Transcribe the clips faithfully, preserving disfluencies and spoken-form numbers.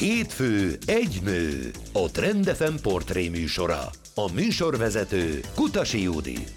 Hétfő egy nő, a Trend ef em portré műsora. A műsorvezető Kutasi Judit.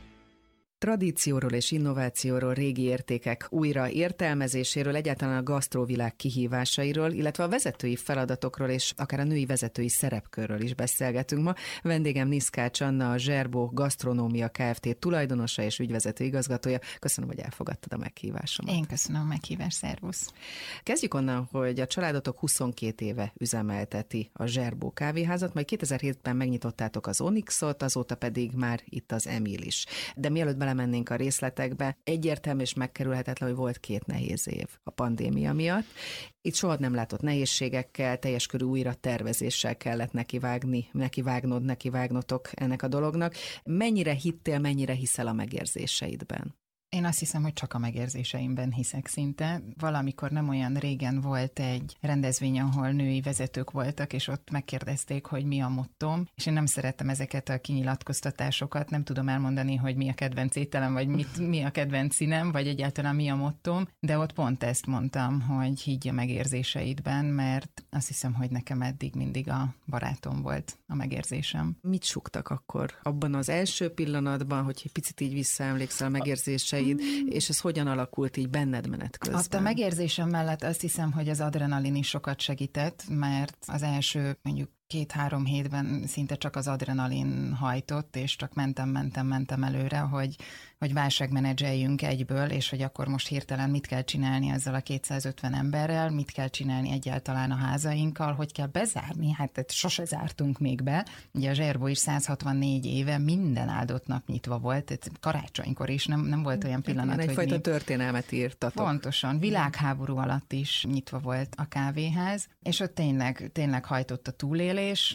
Tradícióról és innovációról, régi értékek újra értelmezéséről, egyáltalán a gasztrovilág kihívásairól, illetve a vezetői feladatokról és akár a női vezetői szerepkörről is beszélgetünk ma. Vendégem Niszkács Anna, a Zserbó Gasztronómia Kft. Tulajdonosa és ügyvezető igazgatója. Köszönöm, hogy elfogadtad a meghívásomat. Én köszönöm a meghívást, szervusz. Kezdjük onnan, hogy a családotok huszonkét éve üzemelteti a Zserbó kávéházat, majd kétezer-hétben megnyitottátok az Onyxot, azóta pedig már itt az Emil is. De mielőtt mennénk a részletekbe, egyértelmű és megkerülhetetlen, hogy volt két nehéz év a pandémia miatt. Itt soha nem látott nehézségekkel, teljes körű újra tervezéssel kellett nekivágni, nekivágnod, nekivágnotok ennek a dolognak. Mennyire hittél, mennyire hiszel a megérzéseidben? Én azt hiszem, hogy csak a megérzéseimben hiszek szinte. Valamikor nem olyan régen volt egy rendezvény, ahol női vezetők voltak, és ott megkérdezték, hogy mi a mottom, és én nem szerettem ezeket a kinyilatkoztatásokat, nem tudom elmondani, hogy mi a kedvenc ételem, vagy mit, mi a kedvenc színem, vagy egyáltalán mi a mottom, de ott pont ezt mondtam, hogy higgy a megérzéseidben, mert azt hiszem, hogy nekem eddig mindig a barátom volt a megérzésem. Mit súgtak akkor abban az első pillanatban, hogy egy picit így visszaemlékszel a megérzéseid, és ez hogyan alakult így benned menet közben? Azt a megérzésem mellett azt hiszem, hogy az adrenalin is sokat segített, mert az első mondjuk két-három hétben szinte csak az adrenalin hajtott, és csak mentem, mentem, mentem előre, hogy, hogy válságmenedzseljünk egyből, és hogy akkor most hirtelen mit kell csinálni ezzel a kétszázötven emberrel, mit kell csinálni egyáltalán a házainkkal, hogy kell bezárni, hát ezt sose zártunk még be. Ugye a Zserbó is száz hatvannégy éve minden áldott nap nyitva volt, karácsonykor is nem, nem volt olyan pillanat, hogy egyfajta mi... történelmet írtatok. Pontosan, világháború alatt is nyitva volt a kávéház, és ott tényleg, tényleg hajtott a túlélés,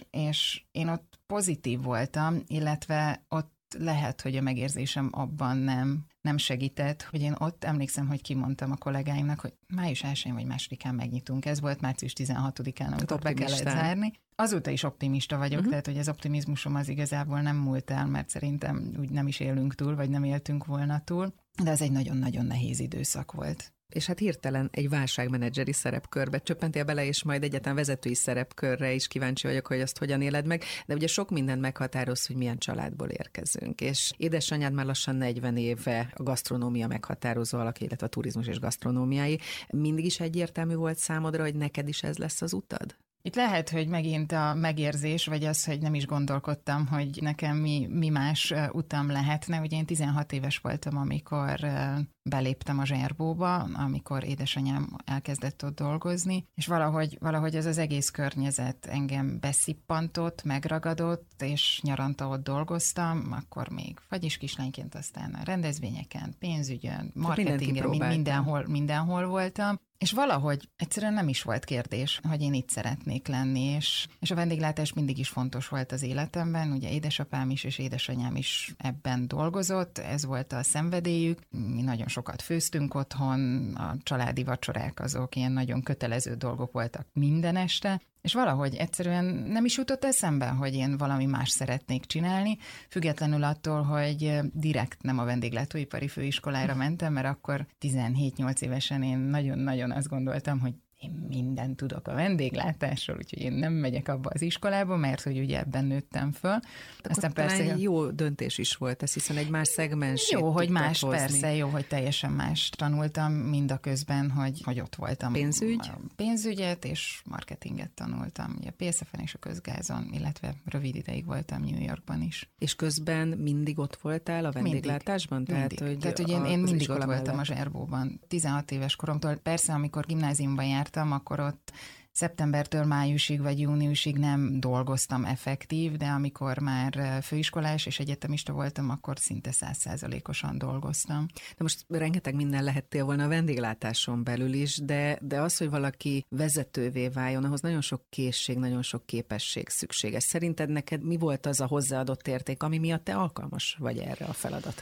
és én ott pozitív voltam, illetve ott lehet, hogy a megérzésem abban nem, nem segített, hogy én ott emlékszem, hogy kimondtam a kollégáimnak, hogy május elsején vagy másodikán megnyitunk. Ez volt március tizenhatodikán, amikor be kellett zárni. Azóta is optimista vagyok, uh-huh. tehát hogy az optimizmusom az igazából nem múlt el, mert szerintem úgy nem is élünk túl, vagy nem éltünk volna túl, de ez egy nagyon-nagyon nehéz időszak volt. És hát hirtelen egy válságmenedzseri szerepkörbe csöppentél bele, és majd egyáltalán vezetői szerepkörre is kíváncsi vagyok, hogy azt hogyan éled meg, de ugye sok mindent meghatároz, hogy milyen családból érkezünk, és édesanyád már lassan negyven éve a gasztronómia meghatározó alakja, illetve a turizmus és gasztronómiái. Mindig is egyértelmű volt számodra, hogy neked is ez lesz az utad? Itt lehet, hogy megint a megérzés, vagy az, hogy nem is gondolkodtam, hogy nekem mi, mi más utam lehetne. Ugye én tizenhat éves voltam, amikor beléptem a Zserbóba, amikor édesanyám elkezdett ott dolgozni, és valahogy, valahogy ez az egész környezet engem beszippantott, megragadott, és nyaranta ott dolgoztam, akkor még fagyis kislányként, aztán a rendezvényeken, pénzügyön, marketingen, mindenhol, mindenhol voltam. És valahogy egyszerűen nem is volt kérdés, hogy én itt szeretnék lenni, és, és a vendéglátás mindig is fontos volt az életemben, ugye édesapám is és édesanyám is ebben dolgozott, ez volt a szenvedélyük, mi nagyon sokat főztünk otthon, a családi vacsorák azok ilyen nagyon kötelező dolgok voltak minden este, és valahogy egyszerűen nem is jutott eszembe, hogy én valami más szeretnék csinálni, függetlenül attól, hogy direkt nem a vendéglátóipari főiskolára mentem, mert akkor tizenhét-nyolc évesen én nagyon-nagyon azt gondoltam, hogy én mindent tudok a vendéglátásról, úgyhogy én nem megyek abba az iskolába, mert hogy ugye ebben nőttem föl. Aztán persze jó döntés is volt ez, hiszen egy más szegmensét Jó, hogy más, hozni. Persze, jó, hogy teljesen más tanultam mindaközben, hogy, hogy ott voltam. Pénzügy? Pénzügyet és marketinget tanultam. Ugye a pé es ef-en és a Közgázon, illetve rövid ideig voltam New Yorkban is. És közben mindig ott voltál a vendéglátásban? Mindig. Tehát, mindig. hogy, Tehát, hogy én, én mindig ott voltam a Zserbóban. tizenhat éves koromtól. Persze, amikor gimnáziumban jártam, akkor ott szeptembertől májusig vagy júniusig nem dolgoztam effektív, de amikor már főiskolás és egyetemista voltam, akkor szinte száz százalékosan dolgoztam. De most rengeteg minden lehettél volna a vendéglátáson belül is, de, de az, hogy valaki vezetővé váljon, ahhoz nagyon sok készség, nagyon sok képesség szükséges. Szerinted neked mi volt az a hozzáadott érték, ami miatt te alkalmas vagy erre a feladatra?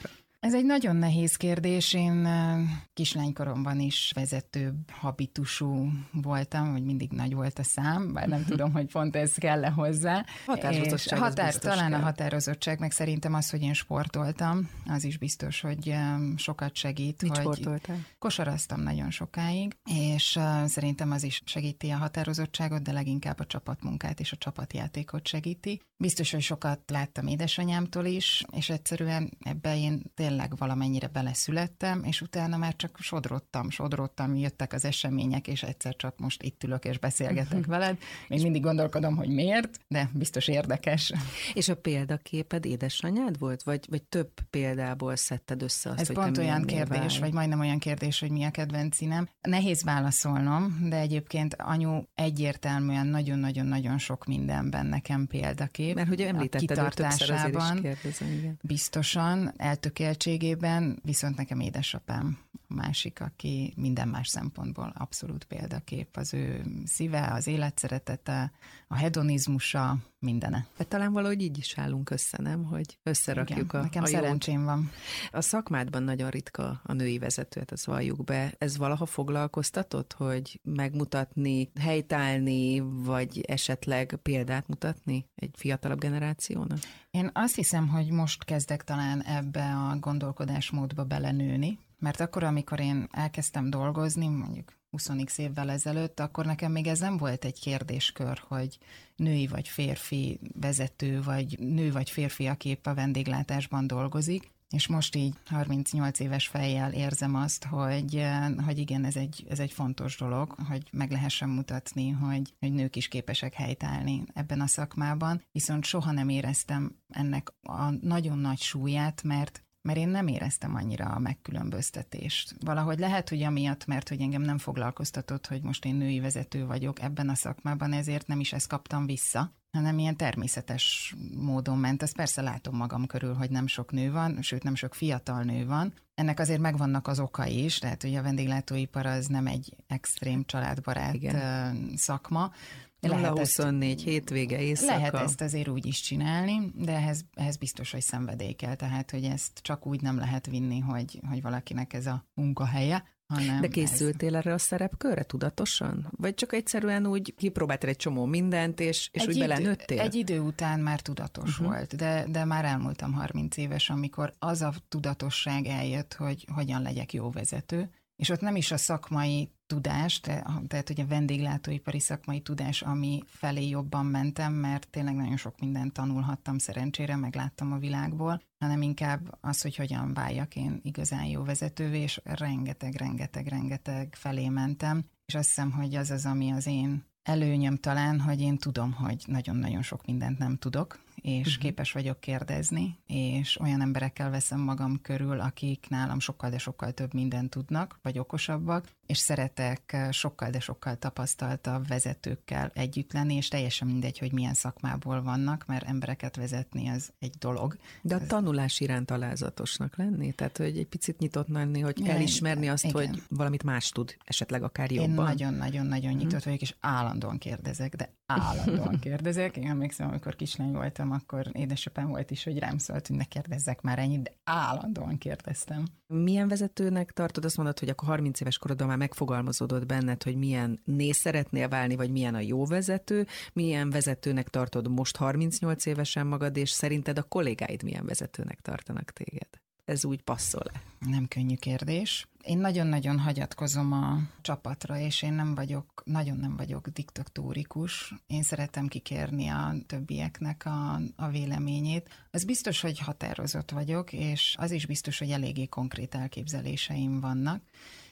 Ez egy nagyon nehéz kérdés. Én kislánykoromban is vezetőbb habitusú voltam, hogy mindig nagy volt a szám, bár nem tudom, hogy pont ez kell-e hozzá. Határozottság határ, Talán kell. A határozottság, meg szerintem az, hogy én sportoltam, az is biztos, hogy sokat segít. Mit hogy sportoltál? Kosaraztam nagyon sokáig, és szerintem az is segíti a határozottságot, de leginkább a csapatmunkát és a csapatjátékot segíti. Biztos, hogy sokat láttam édesanyámtól is, és egyszerűen ebbe én tényleg valamennyire beleszülettem, és utána már csak sodrottam, sodrottam, jöttek az események, és egyszer csak most itt ülök és beszélgetek veled. Még mindig gondolkodom, hogy miért, de biztos érdekes. És a példaképed édesanyád volt, vagy, vagy több példából szedted össze azt, Ez hogy pont te olyan kérdés, válj? vagy majdnem olyan kérdés, hogy mi a kedvenc színem. Nehéz válaszolnom, de egyébként anyu egyértelműen nagyon-nagyon-nagyon sok mindenben nekem példakép. Mert hogy említetted, hogy többször azért is kérdezem, igen. Biztosan, eltökéltségében, viszont nekem édesapám a másik, aki minden más szempontból abszolút példakép. Az ő szíve, az életszeretete, a hedonizmusa, mindene. Hát talán valahogy így is állunk össze, nem? Hogy összerakjuk igen, a nekem a szerencsém jót. van. A szakmádban nagyon ritka a női vezető, hát azt valljuk be. Ez valaha foglalkoztatott, hogy megmutatni, helytállni, vagy esetleg példát mutatni egy fiatalabb generációnak? Én azt hiszem, hogy most kezdek talán ebbe a gondolkodásmódba belenőni, mert akkor, amikor én elkezdtem dolgozni, mondjuk húsz évvel ezelőtt, akkor nekem még ez nem volt egy kérdéskör, hogy női vagy férfi vezető, vagy nő vagy férfi, aki épp a vendéglátásban dolgozik, és most így harmincnyolc éves fejjel érzem azt, hogy, hogy igen, ez egy, ez egy fontos dolog, hogy meg lehessen mutatni, hogy, hogy nők is képesek helytállni ebben a szakmában, viszont soha nem éreztem ennek a nagyon nagy súlyát, mert mert én nem éreztem annyira a megkülönböztetést. Valahogy lehet, hogy amiatt, mert hogy engem nem foglalkoztatott, hogy most én női vezető vagyok ebben a szakmában, ezért nem is ezt kaptam vissza, hanem ilyen természetes módon ment. Azt persze látom magam körül, hogy nem sok nő van, sőt nem sok fiatal nő van. Ennek azért megvannak az okai is, tehát hogy a vendéglátóipar az nem egy extrém családbarát igen. szakma. nulla huszonnégy hétvége, éjszaka. Lehet ezt azért úgy is csinálni, de ehhez, ehhez biztos, hogy szenvedély kell, tehát hogy ezt csak úgy nem lehet vinni, hogy, hogy valakinek ez a munkahelye. De készültél ez... erre a szerepkörre tudatosan? Vagy csak egyszerűen úgy kipróbáltál egy csomó mindent, és, és úgy belenőttél? Egy idő után már tudatos uh-huh. volt, de, de már elmúltam harminc éves, amikor az a tudatosság eljött, hogy hogyan legyek jó vezető, és ott nem is a szakmai tudás, tehát hogy a vendéglátóipari szakmai tudás, ami felé jobban mentem, mert tényleg nagyon sok mindent tanulhattam szerencsére, megláttam a világból, hanem inkább az, hogy hogyan váljak én igazán jó vezetővé, és rengeteg, rengeteg, rengeteg felé mentem, és azt hiszem, hogy az az, ami az én előnyöm talán, hogy én tudom, hogy nagyon-nagyon sok mindent nem tudok, és uh-huh. képes vagyok kérdezni, és olyan emberekkel veszem magam körül, akik nálam sokkal, de sokkal több mindent tudnak, vagy okosabbak, és szeretek sokkal, de sokkal tapasztaltabb vezetőkkel együtt lenni, és teljesen mindegy, hogy milyen szakmából vannak, mert embereket vezetni az egy dolog. De a tanulás iránt alázatosnak lenni? Tehát, hogy egy picit nyitott lenni, hogy ja, elismerni azt, igen. hogy valamit más tud, esetleg akár jobban. Én nagyon-nagyon-nagyon nyitott uh-huh. vagyok, és állandóan kérdezek, de állandóan kérdezek. Én emlékszem, amikor kislány voltam, akkor édesapám volt is, hogy rám szólt, hogy ne kérdezzek már ennyit, de állandóan kérdeztem. Milyen vezetőnek tartod? Azt mondod, hogy akkor harminc éves korodban már megfogalmazódott benned, hogy milyen né szeretnél válni, vagy milyen a jó vezető, milyen vezetőnek tartod most harmincnyolc évesen magad, és szerinted a kollégáid milyen vezetőnek tartanak téged? Ez úgy passzol-e? Nem könnyű kérdés. Én nagyon-nagyon hagyatkozom a csapatra, és én nem vagyok, nagyon nem vagyok diktatórikus. Én szeretem kikérni a többieknek a, a véleményét. Az biztos, hogy határozott vagyok, és az is biztos, hogy eléggé konkrét elképzeléseim vannak,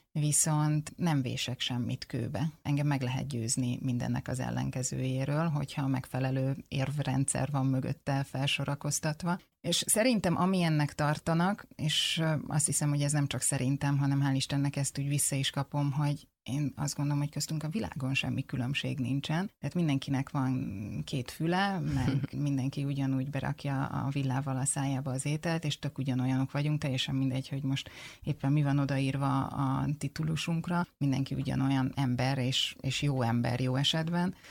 viszont nem vések semmit kőbe. Engem meg lehet győzni mindennek az ellenkezőjéről, hogyha megfelelő érvrendszer van mögötte felsorakoztatva. És szerintem amilyennek tartanak, és azt hiszem, hogy ez nem csak szerintem, hanem hál' Istennek ezt úgy vissza is kapom, hogy én azt gondolom, hogy köztünk a világon semmi különbség nincsen. Tehát mindenkinek van két füle, meg mindenki ugyanúgy berakja a villával a szájába az ételt, és tök ugyanolyanok vagyunk, teljesen mindegy, hogy most éppen mi van odaírva a titulusunkra. Mindenki ugyanolyan ember, és, és jó ember jó esetben.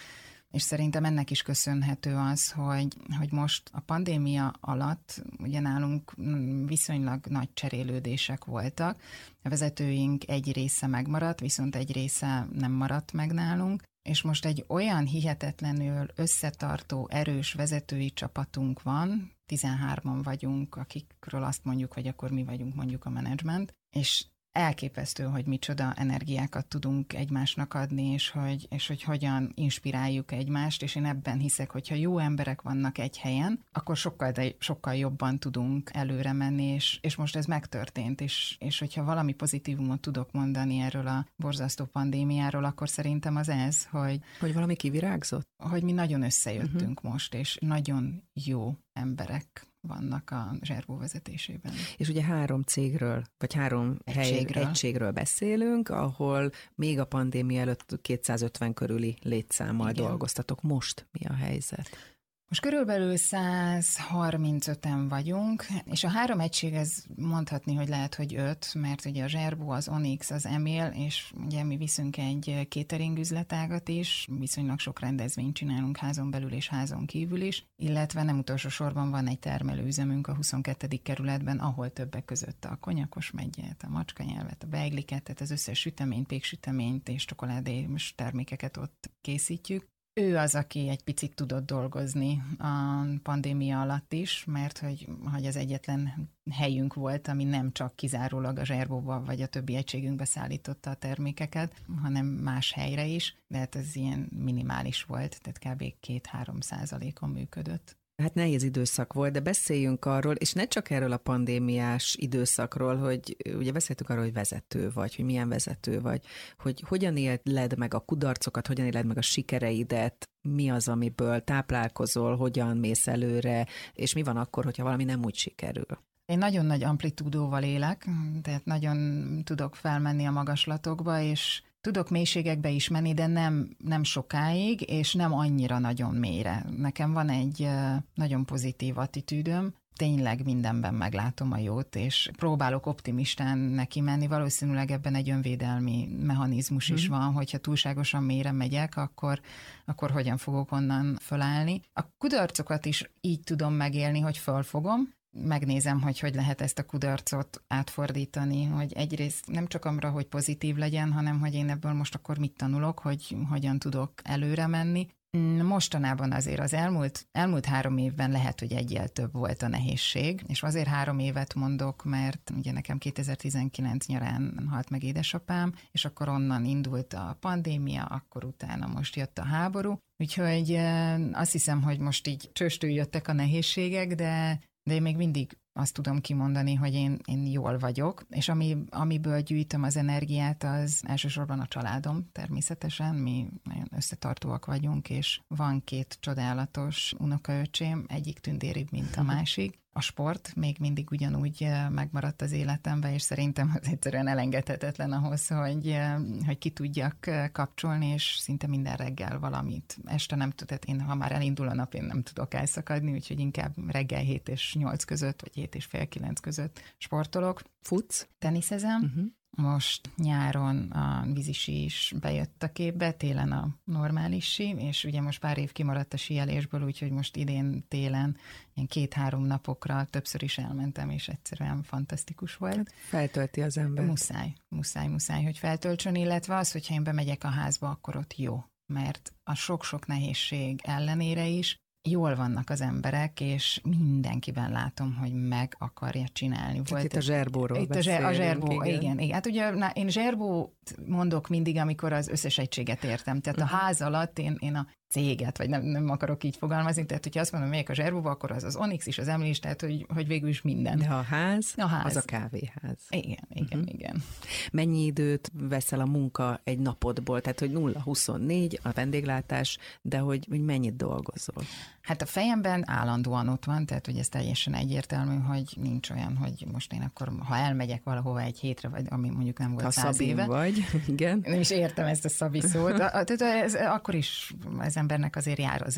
és szerintem ennek is köszönhető az, hogy, hogy most a pandémia alatt ugye nálunk viszonylag nagy cserélődések voltak. A vezetőink egy része megmaradt, viszont egy része nem maradt meg nálunk, és most egy olyan hihetetlenül összetartó, erős vezetői csapatunk van, tizenhárman vagyunk, akikről azt mondjuk, hogy akkor mi vagyunk mondjuk a menedzsment, és elképesztő, hogy micsoda energiákat tudunk egymásnak adni, és hogy, és hogy hogyan inspiráljuk egymást, és én ebben hiszek, hogyha jó emberek vannak egy helyen, akkor sokkal, de sokkal jobban tudunk előre menni, és, és most ez megtörtént, és, és hogyha valami pozitívumot tudok mondani erről a borzasztó pandémiáról, akkor szerintem az ez, hogy... Hogy valami kivirágzott? Hogy mi nagyon összejöttünk uh-huh. most, és nagyon jó emberek vannak a Zserbó vezetésében. És ugye három cégről, vagy három egységről. Hely, egységről beszélünk, ahol még a pandémia előtt kétszázötven körüli létszámmal Igen. dolgoztatok. Most mi a helyzet? Most körülbelül száz harmincöten vagyunk, és a három egység, ez mondhatni, hogy lehet, hogy öt, mert ugye a Zserbó, az Onyx, az Emil, és ugye mi viszünk egy catering üzletágat is, viszonylag sok rendezvényt csinálunk házon belül és házon kívül is, illetve nem utolsó sorban van egy termelőüzemünk a huszonkettedik kerületben, ahol többek között a konyakos meggyet, a macskanyelvet, a beigliket, tehát az összes süteményt, péksüteményt és csokoládés termékeket ott készítjük. Ő az, aki egy picit tudott dolgozni a pandémia alatt is, mert hogy, hogy az egyetlen helyünk volt, ami nem csak kizárólag a Zserbóba vagy a többi egységünkbe szállította a termékeket, hanem más helyre is, de hát ez ilyen minimális volt, tehát kb. két-három százalékon működött. Hát nehéz időszak volt, de beszéljünk arról, és ne csak erről a pandémiás időszakról, hogy ugye beszéltünk arról, hogy vezető vagy, hogy milyen vezető vagy, hogy hogyan éled meg a kudarcokat, hogyan éled meg a sikereidet, mi az, amiből táplálkozol, hogyan mész előre, és mi van akkor, hogyha valami nem úgy sikerül. Én nagyon nagy amplitúdóval élek, tehát nagyon tudok felmenni a magaslatokba, és tudok mélységekbe is menni, de nem, nem sokáig, és nem annyira nagyon mélyre. Nekem van egy nagyon pozitív attitűdöm, tényleg mindenben meglátom a jót, és próbálok optimistán neki menni. Valószínűleg ebben egy önvédelmi mechanizmus mm. is van, hogyha túlságosan mélyre megyek, akkor, akkor hogyan fogok onnan fölállni. A kudarcokat is így tudom megélni, hogy fölfogom, megnézem, hogy hogy lehet ezt a kudarcot átfordítani, hogy egyrészt nem csak amra, hogy pozitív legyen, hanem hogy én ebből most akkor mit tanulok, hogy hogyan tudok előre menni. Mostanában azért az elmúlt, elmúlt három évben lehet, hogy egyel több volt a nehézség, és azért három évet mondok, mert ugye nekem kétezer-tizenkilenc nyarán halt meg édesapám, és akkor onnan indult a pandémia, akkor utána most jött a háború, úgyhogy azt hiszem, hogy most így csőstől jöttek a nehézségek, de de én még mindig azt tudom kimondani, hogy én, én jól vagyok, és ami, amiből gyűjtöm az energiát, az elsősorban a családom természetesen, mi nagyon összetartóak vagyunk, és van két csodálatos unokaöcsém, egyik tündéribb, mint a másik. A sport még mindig ugyanúgy megmaradt az életemben, és szerintem az egyszerűen elengedhetetlen ahhoz, hogy, hogy ki tudjak kapcsolni, és szinte minden reggel valamit. Este nem tudok, én ha már elindul a nap, én nem tudok elszakadni, úgyhogy inkább reggel hét és nyolc között, vagy hét és fél kilenc között sportolok. Futsz? Teniszezem. Uh-huh. Most nyáron a vízisi is bejött a képbe, télen a normális sí, és ugye most pár év kimaradt a síelésből, úgyhogy most idén télen ilyen két-három napokra többször is elmentem, és egyszerűen fantasztikus volt. Hát feltölti az ember. Muszáj, muszáj, muszáj, hogy feltöltsön, illetve az, hogyha én bemegyek a házba, akkor ott jó, mert a sok-sok nehézség ellenére is jól vannak az emberek, és mindenkiben látom, hogy meg akarja csinálni. Volt itt a Zserbóról itt beszélünk. A Zserbó, igen. igen, igen. Hát ugye na, én Zserbót mondok mindig, amikor az összes egységet értem. Tehát uh-huh. a ház alatt én, én a céget, vagy nem, nem akarok így fogalmazni, tehát hogyha azt mondom, hogy megyek a Zserbóba, akkor az az Onyx is, az Emil is, tehát hogy, hogy végül is minden. De a ház, a ház. az a kávéház. Igen, igen, uh-huh. igen. Mennyi időt veszel a munka egy napodból? Tehát, hogy nulla huszonnégy a vendéglátás, de hogy, hogy mennyit dolgozol? Hát a fejemben állandóan ott van, tehát hogy ez teljesen egyértelmű, hogy nincs olyan, hogy most én akkor, ha elmegyek valahova egy hétre, vagy ami mondjuk nem volt ha száz éve. vagy, igen. Nem is értem ezt a Szabi szót. Tehát ez, akkor is az embernek azért jár az agya,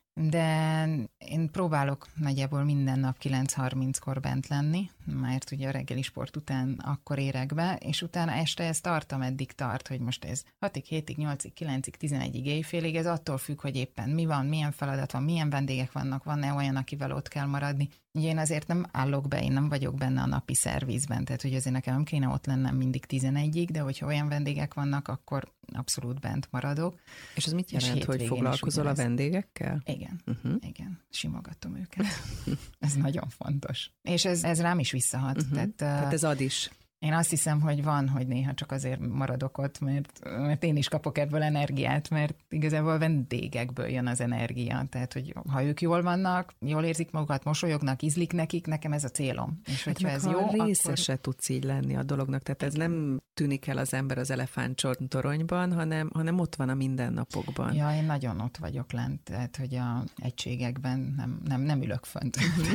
de én próbálok nagyjából minden nap kilenc harminckor bent lenni, mert ugye a reggeli sport után akkor érek be, és utána este ez tart, ameddig tart, hogy most ez hatig, hétig, nyolcig, kilencig, tizenegyig, éjfélig, ez attól függ, hogy éppen mi van, milyen feladat van, milyen vendégek vannak, van-e olyan, akivel ott kell maradni. Ugye én azért nem állok be, én nem vagyok benne a napi szervizben, tehát hogy azért nekem nem kéne ott lennem mindig tizenegyig, de hogyha olyan vendégek vannak, akkor abszolút bent maradok. És ez mit jelent, hogy foglalkozol a vendégekkel? Igen, uh-huh. igen, simogatom őket. Ez nagyon fontos. És ez, ez rám is visszahat. Uh-huh. Tehát, Tehát ez ad is. Én azt hiszem, hogy van, hogy néha csak azért maradok ott, mert, mert én is kapok ebből energiát, mert igazából vendégekből jön az energia. Tehát, hogy ha ők jól vannak, jól érzik magukat, mosolyognak, ízlik nekik, nekem ez a célom. És hogyha hát ez jó, jó, részese akkor... tudsz így lenni a dolognak. Tehát ez nem tűnik el az ember az elefántcsontoronyban, hanem, hanem ott van a mindennapokban. Ja, én nagyon ott vagyok lent, tehát, hogy a egységekben nem, nem, nem ülök fönt.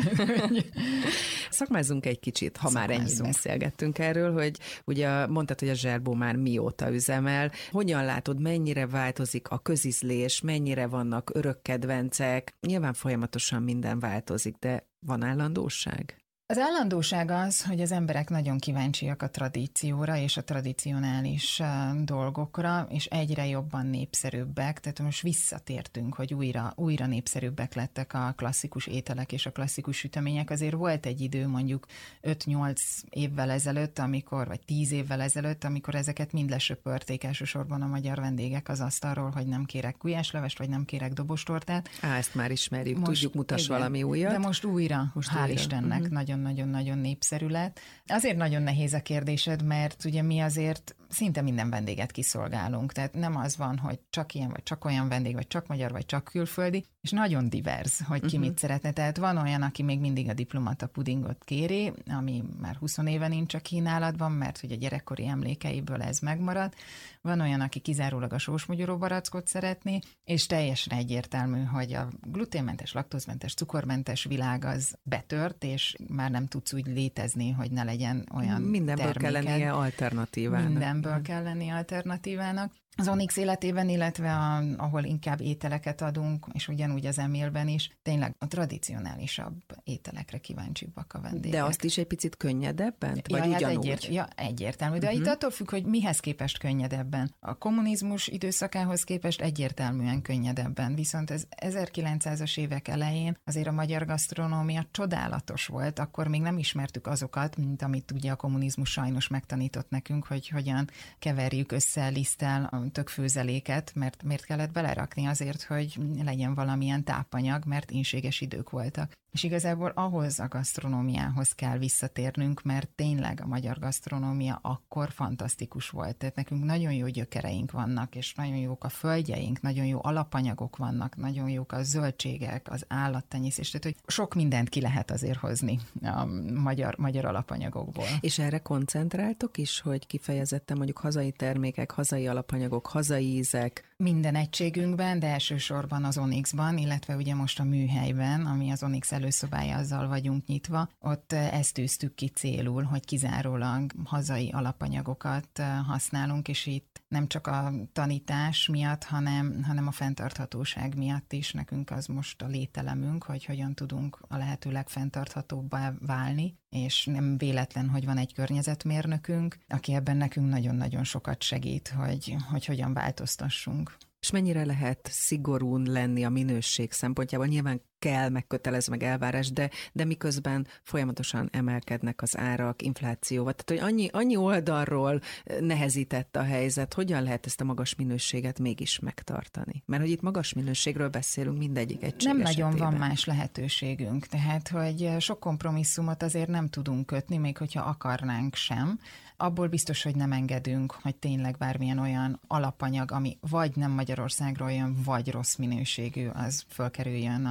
Szakmázzunk egy kicsit, ha Szakmázzunk. Már ennyit beszélgettünk el. Hogy ugye mondtad, hogy a Zserbó már mióta üzemel. Hogyan látod, mennyire változik a közízlés, mennyire vannak örök kedvencek? Nyilván folyamatosan minden változik, de van állandóság? Az állandóság az, hogy az emberek nagyon kíváncsiak a tradícióra és a tradicionális dolgokra, és egyre jobban népszerűbbek, tehát most visszatértünk, hogy újra, újra népszerűbbek lettek a klasszikus ételek és a klasszikus sütemények. Azért volt egy idő, mondjuk öt-nyolc évvel ezelőtt, amikor, vagy tíz évvel ezelőtt, amikor ezeket mind lesöpörték elsősorban a magyar vendégek az asztalról, hogy nem kérek gulyáslevest, vagy nem kérek dobostortát. Á, ezt már ismerjük, most, tudjuk, mutass igen, valami újat. De most újra, most hál' újra. Istennek, uh-huh. nagyon nagyon-nagyon népszerű lett. Azért nagyon nehéz a kérdésed, mert ugye mi azért szinte minden vendéget kiszolgálunk, tehát nem az van, hogy csak ilyen, vagy csak olyan vendég, vagy csak magyar, vagy csak külföldi, és nagyon divers, hogy ki uh-huh. mit szeretne. Tehát van olyan, aki még mindig a diplomata pudingot kéri, ami már húsz éve nincs a kínálatban, mert hogy a gyerekkori emlékeiből ez megmarad. Van olyan, aki kizárólag a sósmogyoró barackot szeretné, és teljesen egyértelmű, hogy a gluténmentes, laktózmentes, cukormentes világ az betört, és már nem tudsz úgy létezni, hogy ne legyen olyan Mindenből terméked. kell lennie alternatívának. Mindenből kell lennie alternatívának. Az Onyx életében, illetve a, ahol inkább ételeket adunk, és ugyanúgy az Emilben is, tényleg a tradicionálisabb ételekre kíváncsibbak a vendégek. De azt is egy picit könnyedebben? Ja, vagy hát ugyanúgy? Egyért, ja, egyértelmű. De uh-huh. itt attól függ, hogy mihez képest könnyedebben. A kommunizmus időszakához képest egyértelműen könnyedebben. Viszont ez ezerkilencszázas évek elején azért a magyar gasztronómia csodálatos volt. Akkor még nem ismertük azokat, mint amit ugye a kommunizmus sajnos megtanított nekünk, hogy hogyan keverjük össze liszttel tök főzeléket, mert miért kellett belerakni azért, hogy legyen valamilyen tápanyag, mert ínséges idők voltak. És igazából ahhoz a gasztronómiához kell visszatérnünk, mert tényleg a magyar gasztronómia akkor fantasztikus volt. Tehát nekünk nagyon jó gyökereink vannak, és nagyon jók a földjeink, nagyon jó alapanyagok vannak, nagyon jók a zöldségek, az állattenyésztés, tehát hogy sok mindent ki lehet azért hozni a magyar, magyar alapanyagokból. És erre koncentráltok is, hogy kifejezetten mondjuk hazai termékek, hazai alapanyagok, hazai ízek? Minden egységünkben, de elsősorban az Onyxban, illetve ugye most a műhelyben, ami az Onyx előszobája, azzal vagyunk nyitva. Ott ezt tűztük ki célul, hogy kizárólag hazai alapanyagokat használunk, és itt nem csak a tanítás miatt, hanem, hanem a fenntarthatóság miatt is nekünk az most a lételemünk, hogy hogyan tudunk a lehető legfenntarthatóbbá válni, és nem véletlen, hogy van egy környezetmérnökünk, aki ebben nekünk nagyon-nagyon sokat segít, hogy, hogy hogyan változtassunk. És mennyire lehet szigorún lenni a minőség szempontjából? Nyilván kell, megkötelez meg elvárás, de, de miközben folyamatosan emelkednek az árak, inflációval. Tehát, hogy annyi, annyi oldalról nehezített a helyzet, hogyan lehet ezt a magas minőséget mégis megtartani? Mert hogy itt magas minőségről beszélünk mindegyik egység Nem esetében. nagyon van más lehetőségünk, tehát, hogy sok kompromisszumot azért nem tudunk kötni, még hogyha akarnánk sem. Abból biztos, hogy nem engedünk, hogy tényleg bármilyen olyan alapanyag, ami vagy nem Magyarországról jön, vagy rossz minőségű, az fölkerüljön az Onyx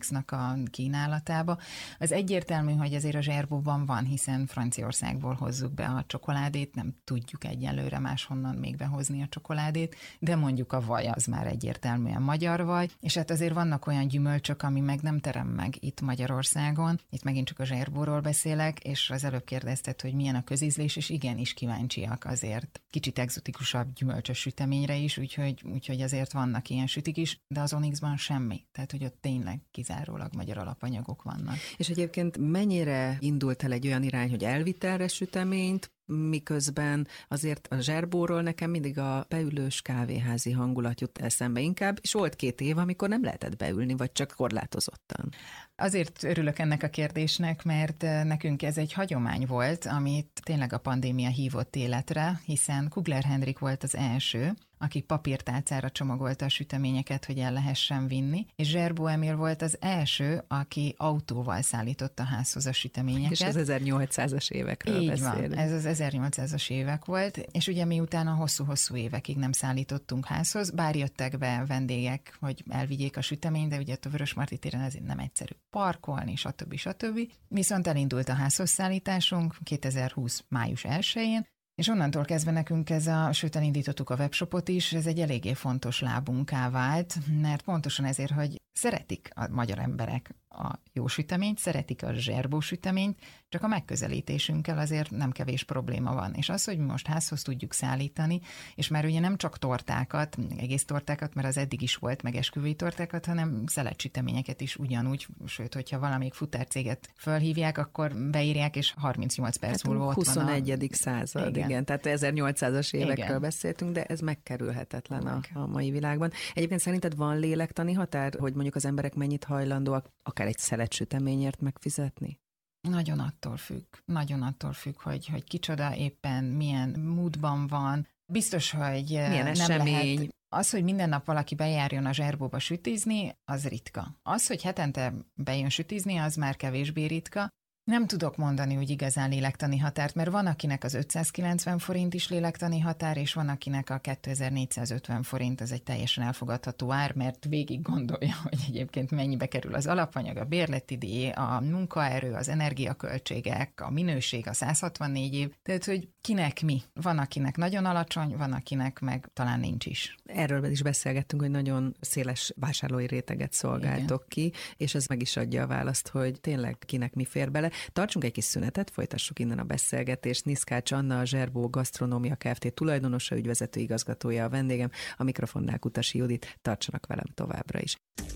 Onyxnak a kínálatába. Az egyértelmű, hogy azért a zserbóban van, hiszen Franciaországból hozzuk be a csokoládét, nem tudjuk egyelőre máshonnan még behozni a csokoládét, de mondjuk a vaj az már egyértelműen magyar vaj, és hát azért vannak olyan gyümölcsök, ami meg nem terem meg itt Magyarországon. Itt megint csak a zserbóról beszélek, és az előbb kérdezted, hogy milyen a közízlés, és igenis kíváncsiak azért kicsit egzotikusabb gyümölcsös süteményre is, úgyhogy, úgyhogy azért vannak ilyen sütik is, de az Onyxban semmi. Tehát, hogy ott tényleg kizárólag magyar alapanyagok vannak. És egyébként mennyire indult el egy olyan irány, hogy elvitelre süteményt, miközben azért a zserbóról nekem mindig a beülős kávéházi hangulat jut eszembe inkább, és volt két év, amikor nem lehetett beülni, vagy csak korlátozottan. Azért örülök ennek a kérdésnek, mert nekünk ez egy hagyomány volt, amit tényleg a pandémia hívott életre, hiszen Kugler Henrik volt az első, aki papírtálcára csomagolta a süteményeket, hogy el lehessen vinni, és Zserbó Emil volt az első, aki autóval szállította házhoz a süteményeket. És az ezernyolcszázas évekről Így beszélünk. van, ez az ezernyolcszázas évek volt, és ugye mi utána hosszú-hosszú évekig nem szállítottunk házhoz, bár jöttek be vendégek, hogy elvigyék a süteményt, de ugye a Vörösmarty téren ezért nem egyszerű parkolni, stb. stb. Viszont elindult a házhoz szállításunk kétezer-húsz május elsején, és onnantól kezdve nekünk ez a, sőt elindítottuk a webshopot is, ez egy eléggé fontos lábunká vált, mert pontosan ezért, hogy szeretik a magyar emberek a jó süteményt, szeretik a zserbó süteményt, csak a megközelítésünkkel azért nem kevés probléma van. És az, hogy most házhoz tudjuk szállítani, és már ugye nem csak tortákat, egész tortákat, mert az eddig is volt, meg esküvői tortákat, hanem szeledsüteményeket is ugyanúgy, sőt, hogyha valamelyik futárcéget fölhívják, akkor beírják, és harmincnyolc perc hát múlva ott huszonegyedik század, igen. igen. Tehát ezernyolcszázas évekről igen. beszéltünk, de ez megkerülhetetlen a, a mai világban. Egyébként szerinted van lélektani határ, hogy mondjuk az emberek mennyit hajlandóak akár egy szeledsüteményért megfizetni? Nagyon attól függ, nagyon attól függ, hogy, hogy kicsoda éppen, milyen moodban van. Biztos, hogy milyen nem esemény. Lehet. Az, hogy minden nap valaki bejárjon a zserbóba sütizni, az ritka. Az, hogy hetente bejön sütizni, az már kevésbé ritka. Nem tudok mondani úgy igazán lélektani határt, mert van, akinek az ötszázkilencven forint is lélektani határ, és van, akinek a kétezer-négyszázötven forint, ez egy teljesen elfogadható ár, mert végig gondolja, hogy egyébként mennyibe kerül az alapanyag, a bérleti díj, a munkaerő, az energiaköltségek, a minőség, a száz hatvannégy év, tehát, hogy kinek mi. Van, akinek nagyon alacsony, van, akinek meg talán nincs is. Erről is beszélgettünk, hogy nagyon széles vásárlói réteget szolgáltok Igen. ki, és ez meg is adja a választ, hogy tényleg kinek mi fér bele. Tartsunk egy kis szünetet, folytassuk innen a beszélgetést. Niszkács Anna, a Zserbó Gasztronómia Kft. Tulajdonosa, ügyvezető igazgatója a vendégem, a mikrofonnál Kutasi Judit. Tartsanak velem továbbra is.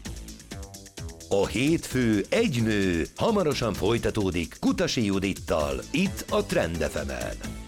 A hétfő egy nő hamarosan folytatódik Kutasi Judittal, itt a Trend ef emen.